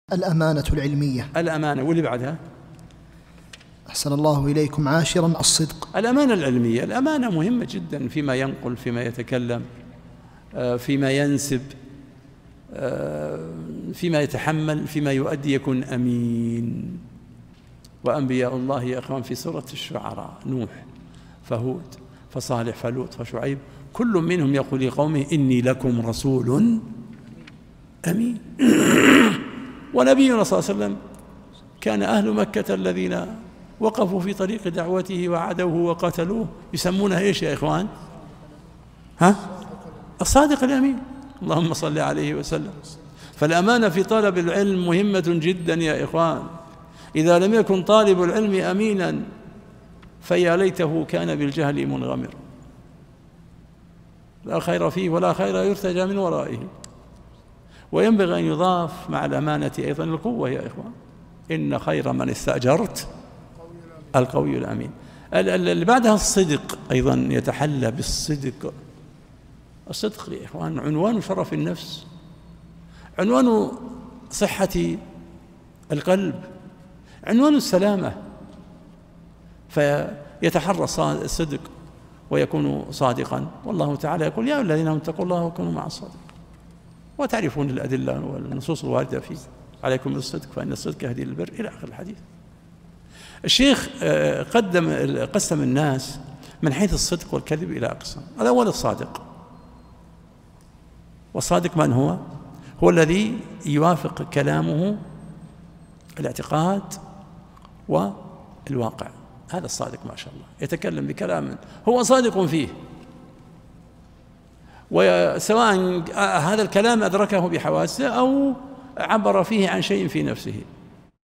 الأمانة العلمية. الأمانة، واللي بعدها أحسن الله إليكم عاشرا الصدق. الأمانة العلمية، الأمانة مهمة جدا فيما ينقل، فيما يتكلم، فيما ينسب، فيما يتحمل، فيما يؤدي، يكون أمين. وأنبياء الله يا إخوان في سورة الشعراء: نوح، فهود، فصالح، فلوط، فشعيب، كل منهم يقول لقومه إني لكم رسول أمين. ونبينا صلى الله عليه وسلم كان أهل مكة الذين وقفوا في طريق دعوته وعادوه وقتلوه يسمونه إيش يا إخوان؟ الصادق الأمين. اللهم صل عليه وسلم. فالأمانة في طلب العلم مهمة جدا يا إخوان. إذا لم يكن طالب العلم أمينا فيا ليته كان بالجهل منغمر، لا خير فيه ولا خير يرتجى من ورائه. وينبغي أن يضاف مع الأمانة أيضا القوة يا إخوان. إن خير من استأجرت القوي الأمين. اللي بعدها الصدق، أيضا يتحلى بالصدق. الصدق يا إخوان عنوان شرف النفس، عنوان صحة القلب، عنوان السلامة. فيتحرى الصدق ويكون صادقا. والله تعالى يقول: يا الذين آمنوا اتقوا الله وكونوا مع الصادقين. وتعرفون الأدلة والنصوص الواردة فيه: عليكم بالصدق فإن الصدق يهدي للبر، إلى آخر الحديث. الشيخ قسم الناس من حيث الصدق والكذب إلى أقسام. الأول الصادق. والصادق من هو؟ هو الذي يوافق كلامه الاعتقاد والواقع. هذا الصادق ما شاء الله، يتكلم بكلام هو صادق فيه، وسواء هذا الكلام أدركه بحواسه أو عبر فيه عن شيء في نفسه.